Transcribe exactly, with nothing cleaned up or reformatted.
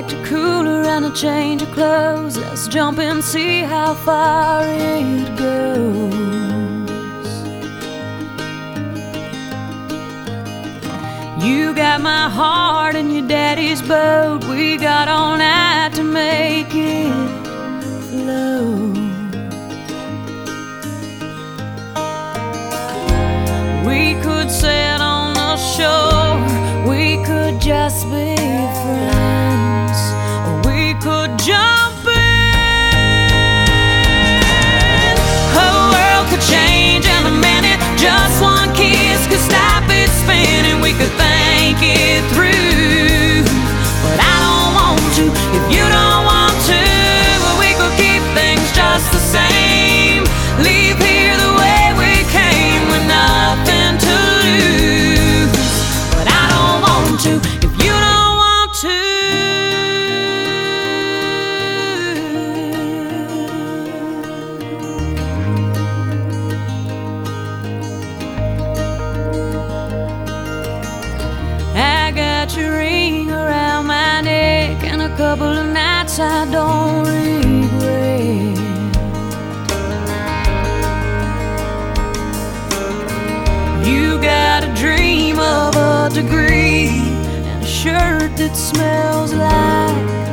electric cooler and a change of clothes. Let's jump and see how far it goes. You got my heart in your daddy's boat. We got all night to make it flow. We could sit on the shore, we could just be friends, or we could jump in. The world could change in a minute, just one kiss could stop it spinning. We could think it through, but I don't want to if you don't want to. But we could keep things just the same, leave here the way we came with nothing to lose. But I don't want to if you don't want to. I got your ring around my neck and a couple of nights I don't regret. You got a dream of a degree and a shirt that smells like